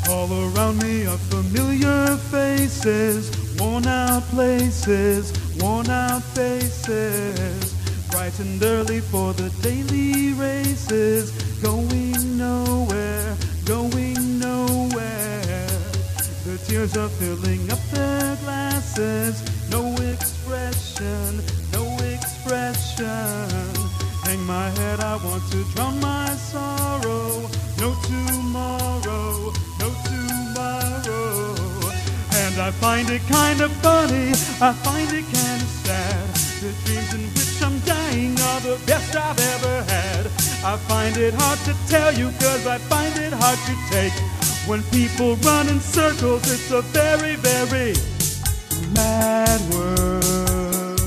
All around me are familiar faces, worn out places, worn out faces. Bright and early for the daily races, going nowhere, going nowhere. The tears are filling up their glasses, no expression, no expression. Hang my head, I want to drown my sorrow. No tomorrow, no tomorrow. And I find it kind of funny, I find it kind of sad. The dreams in which I'm dying are the best I've ever had. I find it hard to tell you, cause I find it hard to take. When people run in circles, it's a very, very mad world.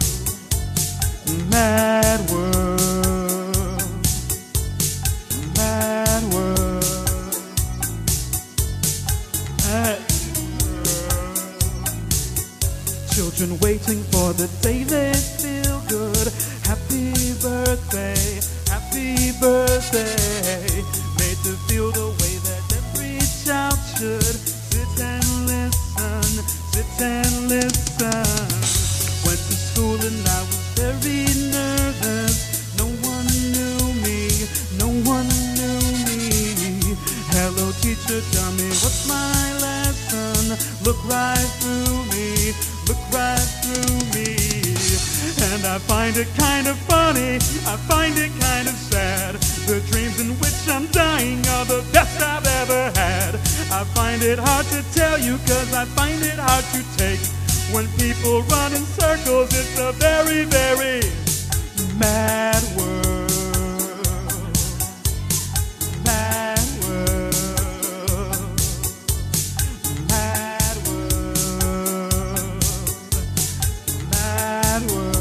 Mad world. Mad world. Mad world. Children waiting for the day they feel good. Happy birthday, happy birthday. Made to feel the way that every child should. Sit and listen, sit and listen. Went to school and I was very nervous. No one knew me, no one knew me. Hello teacher, tell me what's my lesson. Look right through me, look right through me. And I find it kind of funny, I find it kind of sad. The dreams in which I'm dying are the best I've ever had. I find it hard to tell you, cause I find it hard to take. When people run in circles, it's a very, very mad world. Mad world. Mad world. Mad world.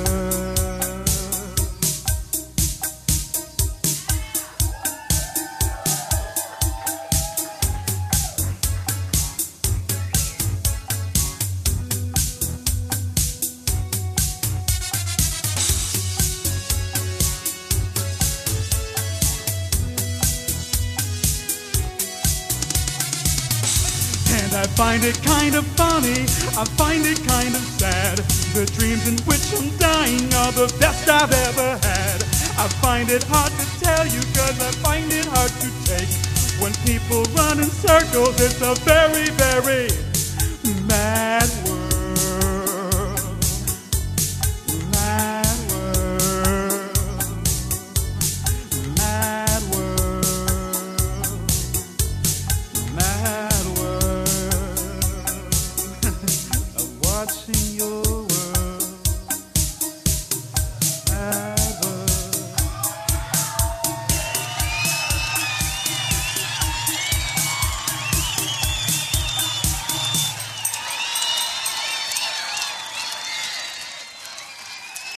And I find it kind of funny, I find it kind of sad. The dreams in which I'm dying are the best I've ever had. I find it hard to tell you, cause I find it hard to take. When people run in circles, it's a very, very mad